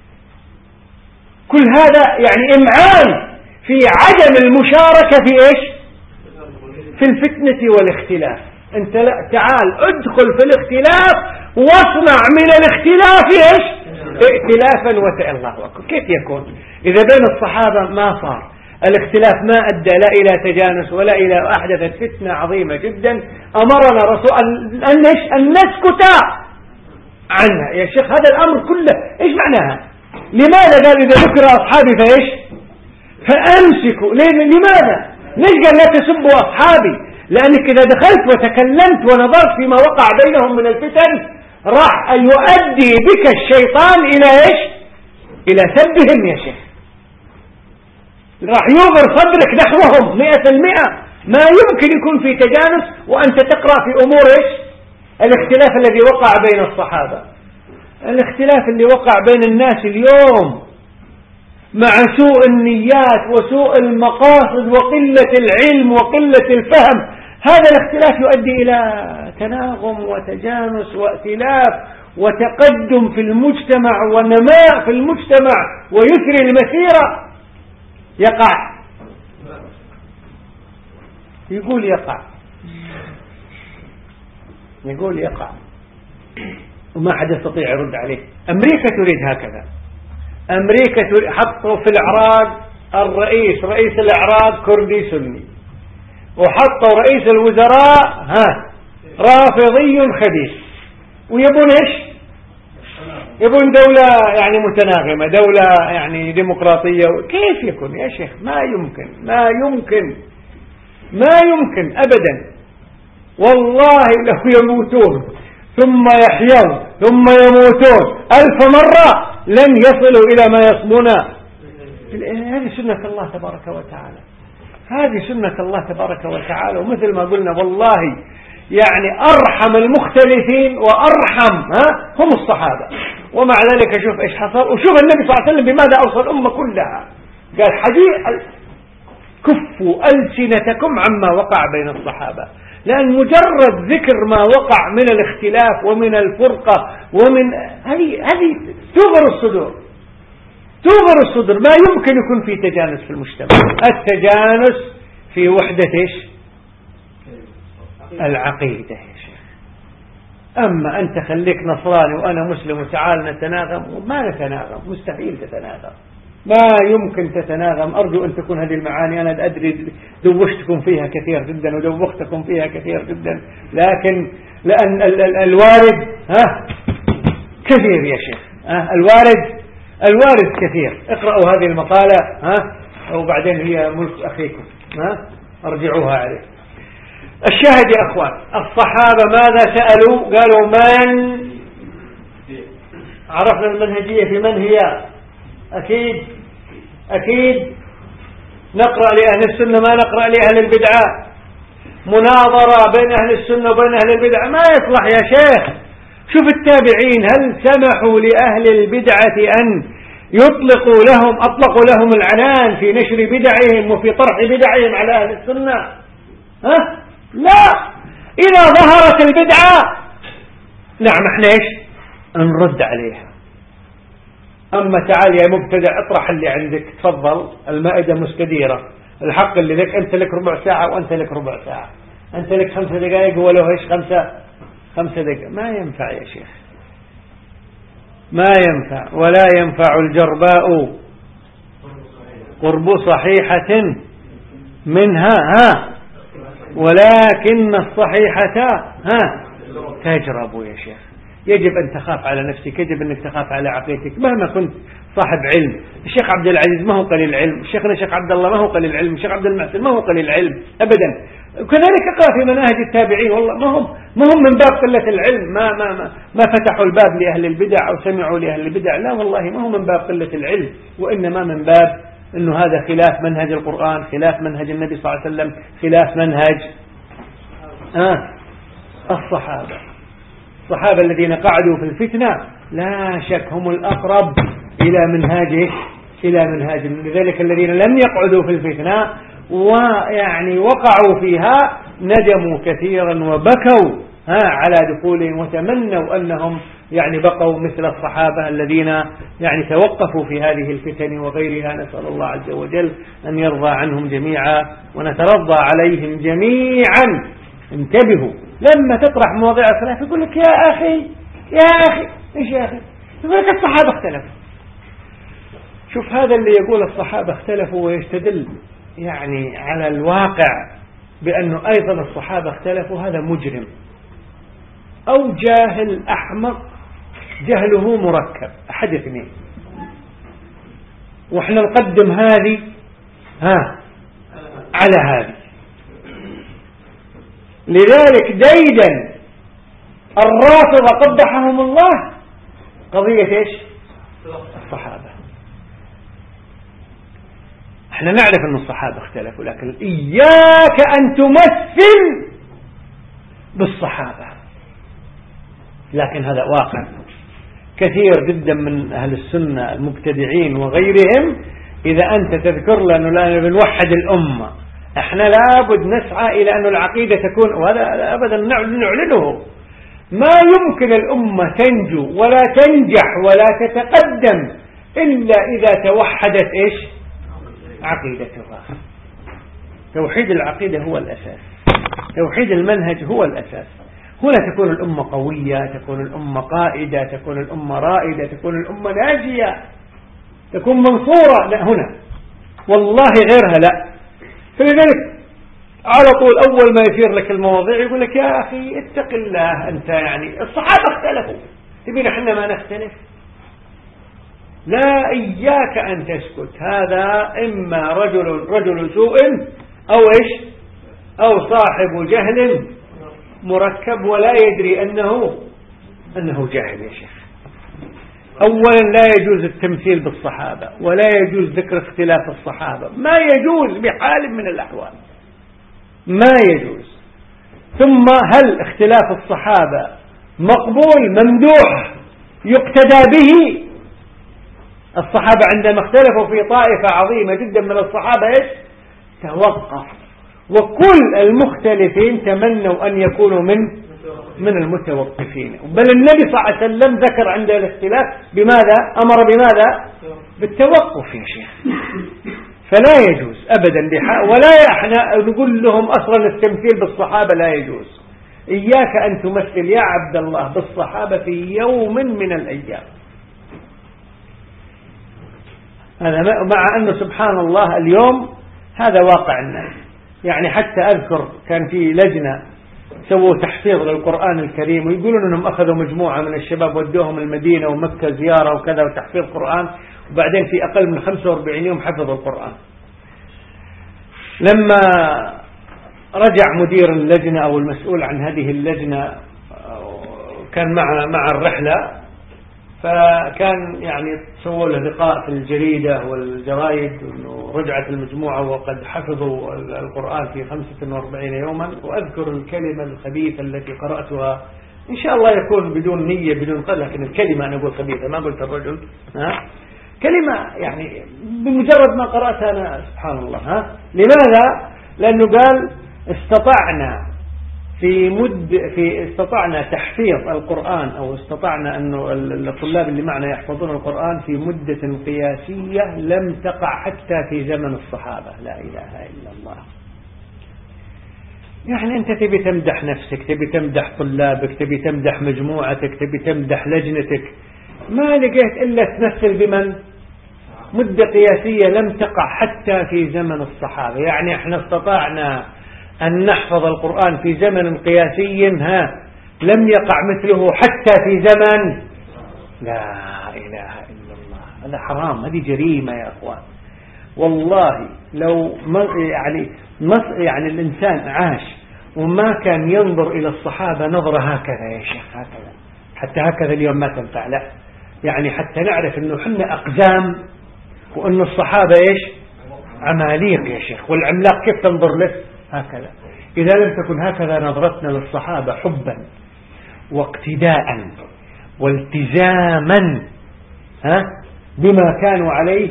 كل هذا يعني إمعان في عدم المشاركة في إيش في الفتنة والاختلاف. أنت لا تعال ادخل في الاختلاف واصنع من الاختلاف إيش ائتلافا وتأ الله أكبر. كيف يكون إذا بين الصحابة ما صار الاختلاف ما أدى لا إلى تجانس ولا إلى أحدثت فتنة عظيمة جدا أمرنا رسول أن أن نسكت عنها يا شيخ. هذا الأمر كله إيش معناها؟ لماذا قال إذا ذكر أصحابي فإيش فأمسكوا؟ لماذا؟ ليش قال لا تسبوا أصحابي؟ لأنك إذا دخلت وتكلمت ونظرت فيما وقع بينهم من الفتن راح يؤدي بك الشيطان إلى إيش إلى سبهم يا شيخ. راح يغر صدرك نحوهم مئة المئة. ما يمكن يكون في تجانس وأنت تقرأ في أمور إيش الاختلاف الذي وقع بين الصحابة. الاختلاف اللي وقع بين الناس اليوم مع سوء النيات وسوء المقاصد وقلة العلم وقلة الفهم، هذا الاختلاف يؤدي إلى تناغم وتجانس وائتلاف وتقدم في المجتمع ونماء في المجتمع ويثري المسيرة. يقع يقول يقع يقول يقع وما حد يستطيع يرد عليه. أمريكا تريد هكذا. أمريكا تريد حطوا في العراق الرئيس رئيس العراق كردي سني، وحطوا رئيس الوزراء ها رافضي خبيث، ويبون إيش يبون دولة يعني متناغمة، دولة يعني ديمقراطية. كيف يكون يا شيخ؟ ما يمكن ما يمكن ما يمكن أبدا. والله لو يموتون ثم يحيون ثم يموتون ألف مرة لن يصلوا إلى ما يصلون. هذه سنة الله تبارك وتعالى. هذه سنة الله تبارك وتعالى. ومثل ما قلنا والله يعني أرحم المختلفين وأرحم ها هم الصحابة. ومع ذلك شوف إيش حصل، وشوف النبي صلى الله عليه وسلم بماذا أوصى الأمة كلها. قال حديث كفوا ألسنتكم عما وقع بين الصحابة، لأن مجرد ذكر ما وقع من الاختلاف ومن الفرقة ومن هذه هذه تغر الصدور تغر الصدور. ما يمكن يكون في تجانس في المجتمع. التجانس في وحدة إيش العقيدة يا شيخ. أما أنت خليك نصراني وأنا مسلم وتعال نتناغم، ما نتناغم، مستحيل تتناغم، ما يمكن تتناغم. أرجو أن تكون هذه المعاني أنا أدري دوشتكم فيها كثير جدا ودوختكم فيها كثير جدا، لكن لأن ال ال الوارد ها كثير يا شيخ، ها الوارد الوارد كثير. اقرأوا هذه المقالة ها وبعدين هي ملك أخيكم، ها ارجعوها عليه. الشاهد يا أخوان، الصحابة ماذا سألوا؟ قالوا من عرفنا المنهجية في من هي؟ أكيد أكيد نقرأ لأهل السنة ما نقرأ لأهل البدعة. مناظرة بين أهل السنة وبين أهل البدعة ما يصلح يا شيخ. شوف التابعين هل سمحوا لأهل البدعة أن يطلقوا لهم أطلقوا لهم العنان في نشر بدعهم وفي طرح بدعهم على أهل السنة؟ ها؟ لا. إذا ظهرت البدعة نعم احنا ايش نرد عليها. أما تعال يا مبتدع اطرح اللي عندك، تفضل المائدة مستديرة، الحق اللي لك، أنت لك ربع ساعة وأنت لك ربع ساعة، أنت لك خمسة دقائق ولو ايش خمسة خمسة دقائق. ما ينفع يا شيخ، ما ينفع. ولا ينفع الجرباء قرب صحيحة منها ها ولكن الصحيحة ها تجرب يا شيخ. يجب أن تخاف على نفسك، يجب أنك تخاف على عقيدتك مهما كنت صاحب علم. الشيخ عبد العزيز ما هو قليل علم، الشيخنا الشيخ عبد الله ما هو قليل علم، الشيخ عبد المحسن ما هو قليل علم أبدا. وكذلك اقرأ في مناهج التابعين، والله ما هم ما هم من باب قلة العلم، ما ما ما, ما فتحوا الباب لأهل البدع أو سمعوا لأهل البدع، لا والله ما هو من باب قلة العلم، وإنما من باب إنه هذا خلاف منهج القرآن، خلاف منهج النبي صلى الله عليه وسلم، خلاف منهج آه الصحابة. الصحابة الذين قعدوا في الفتنة لا شك هم الأقرب إلى منهاجه إلى منهاج. لذلك الذين لم يقعدوا في الفتنة ويعني وقعوا فيها ندموا كثيرا وبكوا ها على دخولهم وتمنوا أنهم يعني بقوا مثل الصحابة الذين يعني توقفوا في هذه الفتن وغيرها. نسأل الله عز وجل أن يرضى عنهم جميعا ونترضى عليهم جميعا. انتبهوا لما تطرح مواضيع الخلاف يقول لك يا أخي يا أخي إيش يا أخي؟ يقول لك الصحابة اختلفوا. شوف هذا اللي يقول الصحابة اختلفوا ويستدل يعني على الواقع بأنه أيضا الصحابة اختلفوا، هذا مجرم أو جاهل أحمق جهله مركب، أحد اثنين. وإحنا نقدم هذه ها على هذه. لذلك ديدا الرافضة قبحهم الله قضية إيش؟ الصحابة. احنا نعرف أن الصحابة اختلفوا، لكن إياك أن تمثل بالصحابة. لكن هذا واقع كثير جدا من أهل السنة المبتدعين وغيرهم. إذا أنت تذكر لنا لا بنوحد الأمة، احنا لابد نسعى إلى أن العقيدة تكون، وهذا أبدا نعلنه. ما يمكن الأمة تنجو ولا تنجح ولا تتقدم إلا إذا توحدت إيش؟ عقيدتها. توحيد العقيدة هو الأساس، توحيد المنهج هو الأساس. هنا تكون الأمة قوية، تكون الأمة قائدة، تكون الأمة رائدة، تكون الأمة ناجية، تكون منصورة. لا هنا والله غيرها لا. فلذلك على طول أول ما يثير لك المواضيع يقول لك يا أخي اتق الله أنت، يعني الصحابة اختلفوا تبين احنا ما نختلف؟ لا، إياك أن تسكت. هذا إما رجل رجل سوء أو إيش أو صاحب جهل مركب ولا يدري أنه أنه جاهل يا شيخ. أولا لا يجوز التمثيل بالصحابة ولا يجوز ذكر اختلاف الصحابة، ما يجوز بحال من الأحوال، ما يجوز. ثم هل اختلاف الصحابة مقبول ممدوح يقتدى به؟ الصحابة عندما اختلفوا في طائفة عظيمة جدا من الصحابة ايش؟ توقف. وكل المختلفين تمنوا أن يكونوا من من المتوقفين. بل النبي صلى الله عليه وسلم ذكر عند الاختلاف بماذا؟ أمر بماذا؟ بالتوقف يا شيخ. فلا يجوز أبدا بحق. ولا احنا نقول لهم أصلا التمثيل بالصحابة لا يجوز. إياك أن تمثل يا عبد الله بالصحابة في يوم من الأيام. هذا مع أنه سبحان الله اليوم هذا واقع الناس. يعني حتى أذكر كان في لجنة سووا تحفيظ للقرآن الكريم، ويقولون أنهم أخذوا مجموعة من الشباب ودوهم المدينة ومكة زيارة وكذا وتحفيظ قرآن، وبعدين في أقل من خمسة وأربعين يوم حفظوا القرآن. لما رجع مدير اللجنة أو المسؤول عن هذه اللجنة كان مع مع الرحلة، فكان يعني سووا له لقاء في الجريدة والجرائد أنه رجعت المجموعة وقد حفظوا القرآن في خمسة وأربعين يوما. وأذكر الكلمة الخبيثة التي قرأتها، إن شاء الله يكون بدون نية بدون قلق، لكن الكلمة أنا أقول خبيثة ما قلت الرجل، ها كلمة يعني بمجرد ما قرأتها أنا سبحان الله. ها لماذا؟ لأنه قال استطعنا في مد في استطعنا تحفيظ القرآن أو استطعنا أنه الطلاب اللي معنا يحفظون القرآن في مدة قياسية لم تقع حتى في زمن الصحابة. لا إله إلا الله. يعني أنت تبي تمدح نفسك، تبي تمدح طلابك، تبي تمدح مجموعتك، تبي تمدح لجنتك، ما لقيت إلا تمثل بمن مدة قياسية لم تقع حتى في زمن الصحابة. يعني احنا استطعنا أن نحفظ القرآن في زمن قياسي ها لم يقع مثله حتى في زمن. لا إله إلا الله. هذا حرام، هذه جريمة يا أخوان. والله لو يعني يعني الإنسان عاش وما كان ينظر إلى الصحابة نظرة هكذا يا شيخ، هكذا حتى هكذا اليوم ما تنفع. لا يعني حتى نعرف أنه حنا أقزام وأن الصحابة إيش عماليق يا شيخ، والعملاق كيف تنظر له هكذا. إذا لم تكن هكذا نظرتنا للصحابة حبا واقتداء والتزاما ها بما كانوا عليه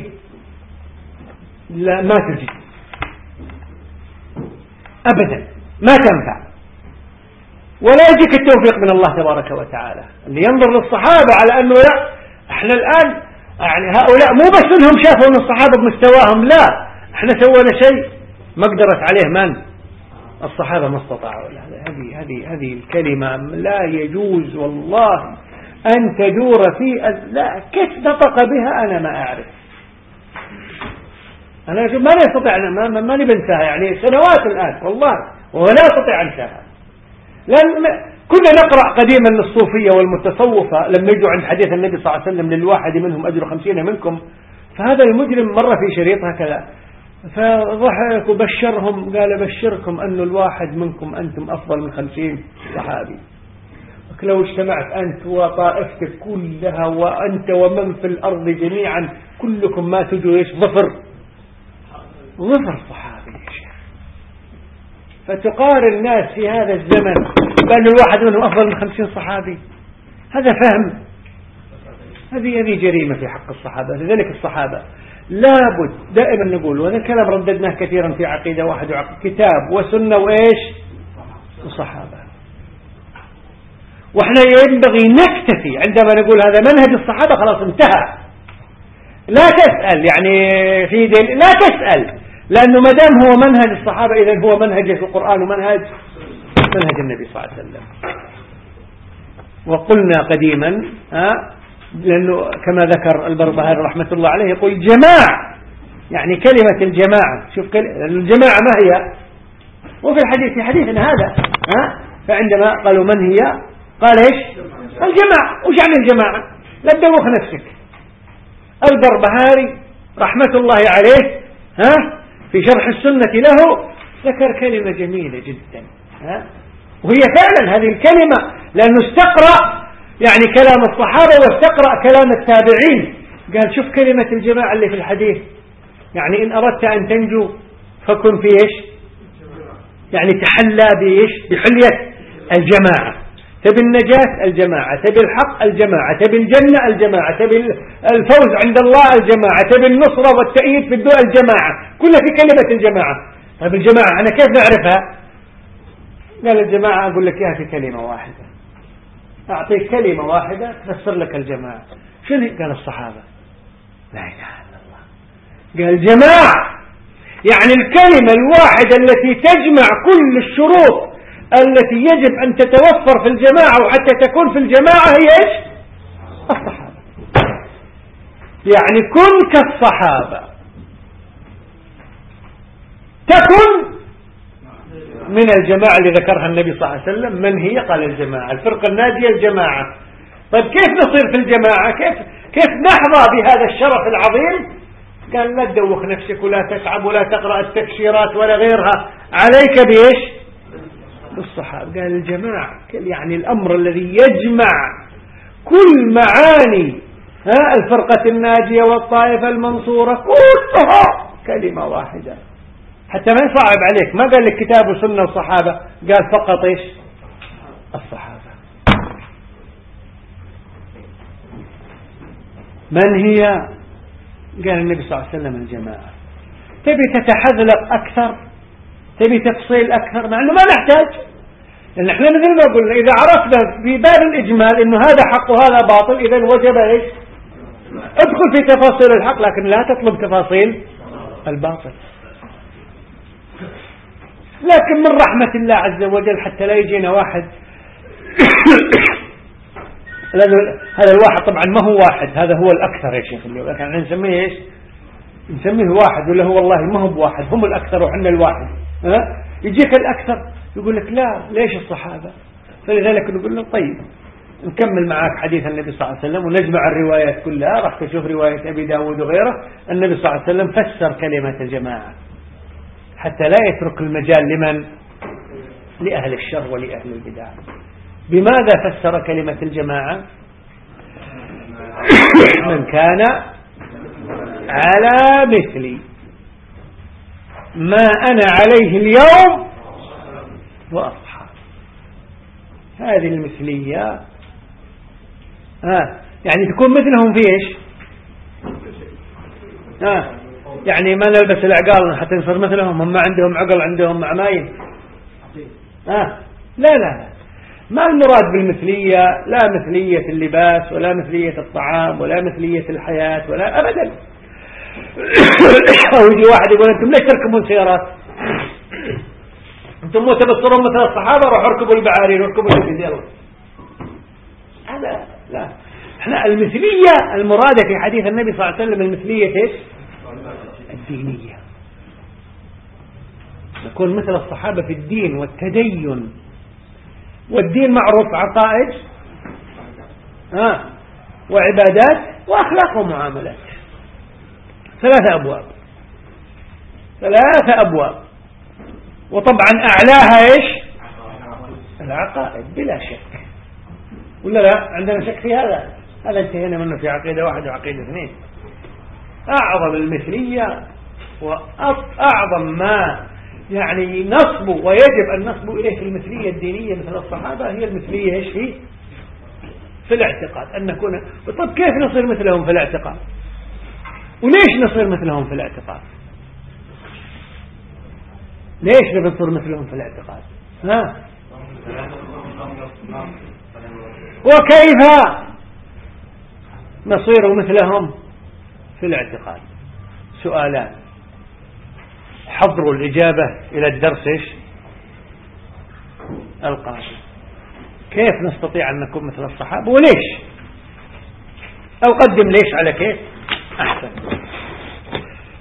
لا ما تجي أبدا، ما تنفع، ولا يجيك التوفيق من الله تبارك وتعالى. اللي ينظر للصحابة على أنه لا احنا الآن يعني هؤلاء مو بس انهم شافوا ان الصحابة بمستواهم، لا احنا سوينا شيء ما قدرت عليه من الصحابة ما استطاعوا. هذه هذه هذه الكلمة لا يجوز والله أن تدور في لا كيف نطق بها أنا ما أعرف. أنا ما أستطيع ما ما بنساها يعني سنوات الآن والله ولا أستطيع أنساها. لأن كنا نقرأ قديما الصوفية والمتصوفة لما يجوا عند حديث النبي صلى الله عليه وسلم للواحد منهم أجر خمسين منكم، فهذا المجرم مرة في شريط هكذا فضحك وبشرهم قال بشركم أن الواحد منكم أنتم أفضل من خمسين صحابي. لو اجتمعت أنت وطائفتك كلها وأنت ومن في الأرض جميعا كلكم ما تجوا إيش ظفر ظفر صحابي يا شيخ. فتقارن الناس في هذا الزمن بأن الواحد منهم أفضل من خمسين صحابي، هذا فهم، هذه هذه جريمة في حق الصحابة. لذلك الصحابة لابد دائما نقول، وهذا الكلام رددناه كثيرا في عقيدة واحد وعقيدة كتاب وسنة وإيش وصحابة. وإحنا ينبغي نكتفي عندما نقول هذا منهج الصحابة خلاص انتهى، لا تسأل يعني في دين لا تسأل، لأنه ما دام هو منهج الصحابة إذن هو منهج في القرآن ومنهج منهج النبي صلى الله عليه وسلم. وقلنا قديما ها لأنه كما ذكر البربهاري رحمة الله عليه يقول جماعة، يعني كلمة الجماعة، شوف كلمة الجماعة ما هي، وفي الحديث في حديثنا هذا ها فعندما قالوا من هي قال إيش الجماعة. وش يعني الجماعة؟ لا تدوخ نفسك. البربهاري رحمة الله عليه ها في شرح السنة له ذكر كلمة جميلة جدا ها وهي فعلا هذه الكلمة لأنه استقرأ يعني كلام الصحابة واستقرأ كلام التابعين. قال شوف كلمة الجماعة اللي في الحديث، يعني إن أردت أن تنجو فكن في إيش يعني تحلى بإيش بحلية الجماعة. تبي النجاة الجماعة، تبي الحق الجماعة، تبي الجنة الجماعة، تبي الفوز عند الله الجماعة، تبي النصرة والتأييد في الدول الجماعة، كلها في كلمة الجماعة. طيب الجماعة أنا كيف نعرفها؟ قال الجماعة أقول لك إياها في كلمة واحدة، أعطيك كلمة واحدة تفسر لك الجماعة. شنو قال الصحابة؟ لا إله إلا الله. قال جماعة يعني الكلمة الواحدة التي تجمع كل الشروط التي يجب أن تتوفر في الجماعة وحتى تكون في الجماعة هي إيش؟ الصحابة. يعني كن كالصحابة تكن من الجماعة اللي ذكرها النبي صلى الله عليه وسلم. من هي؟ قال الجماعة، الفرقة الناجية الجماعة. طيب كيف نصير في الجماعة؟ كيف كيف نحظى بهذا الشرف العظيم؟ قال لا تدوخ نفسك ولا تتعب ولا تقرأ التكشيرات ولا غيرها، عليك بإيش؟ بالصحابة. قال الجماعة يعني الأمر الذي يجمع كل معاني ها الفرقة الناجية والطائفة المنصورة كلها كلمة واحدة، حتى ما يصعب عليك. ما قال لك كتاب وسنة وصحابة، قال فقط إيش؟ الصحابة. من هي؟ قال النبي صلى الله عليه وسلم الجماعة. تبي تتحذلق أكثر، تبي تفصيل أكثر، مع أنه ما نحتاج، لأن احنا مثل ما قلنا إذا عرفنا في باب الإجمال أنه هذا حق وهذا باطل، إذا وجب إيش؟ ادخل في تفاصيل الحق، لكن لا تطلب تفاصيل الباطل. لكن من رحمة الله عز وجل حتى لا يجينا واحد هذا الواحد طبعا ما هو واحد، هذا هو الأكثر يا شيخ، اللي لكن نسميه إيش؟ نسميه واحد، ولا هو والله ما هو بواحد، هم الأكثر وحنا الواحد. ها؟ يجيك الأكثر يقول لك لا ليش الصحابة؟ فلذلك نقول له طيب نكمل معاك حديث النبي صلى الله عليه وسلم ونجمع الروايات كلها. راح تشوف رواية أبي داود وغيره، النبي صلى الله عليه وسلم فسر كلمة الجماعة حتى لا يترك المجال لمن؟ لأهل الشر ولأهل البدع. بماذا فسر كلمة الجماعة؟ من كان على مثلي ما أنا عليه اليوم وأصحاب. هذه المثلية ها يعني تكون مثلهم في إيش؟ ها يعني ما نلبس العقال حتى نصير مثلهم، هم عندهم عقل عندهم عمايم. ها لا لا ما المراد بالمثلية، لا مثلية اللباس ولا مثلية الطعام ولا مثلية الحياة ولا أبدا. أو يجي واحد يقول أنتم ليش تركبون سيارات؟ أنتم مو تبصرون مثل الصحابة، روحوا اركبوا البعارين واركبوا الجزيرة. هذا لا. احنا المثلية المرادة في حديث النبي صلى الله عليه وسلم المثلية ايش؟ الدينية. نكون مثل الصحابة في الدين والتدين. والدين معروف عقائد ها وعبادات وأخلاق ومعاملات. ثلاثة أبواب، ثلاثة أبواب. وطبعا أعلاها إيش؟ العقائد بلا شك، ولا لا عندنا شك في هذا؟ هذا انتهينا منه في عقيدة واحد وعقيدة اثنين. أعظم المثلية وأعظم ما يعني نصب ويجب أن نصب إليه في المثلية الدينية مثل الصحابة هي المثلية إيش هي؟ في الاعتقاد. أن نكون طب كيف نصير مثلهم في الاعتقاد؟ وليش نصير مثلهم في الاعتقاد؟ ليش نبي نصير مثلهم في الاعتقاد؟ ها؟ وكيف نصير مثلهم في الاعتقاد؟ سؤالان، حضروا الإجابة إلى الدرس إيش؟ القادم. كيف نستطيع أن نكون مثل الصحابة وليش؟ أو قدم ليش على كيف أحسن.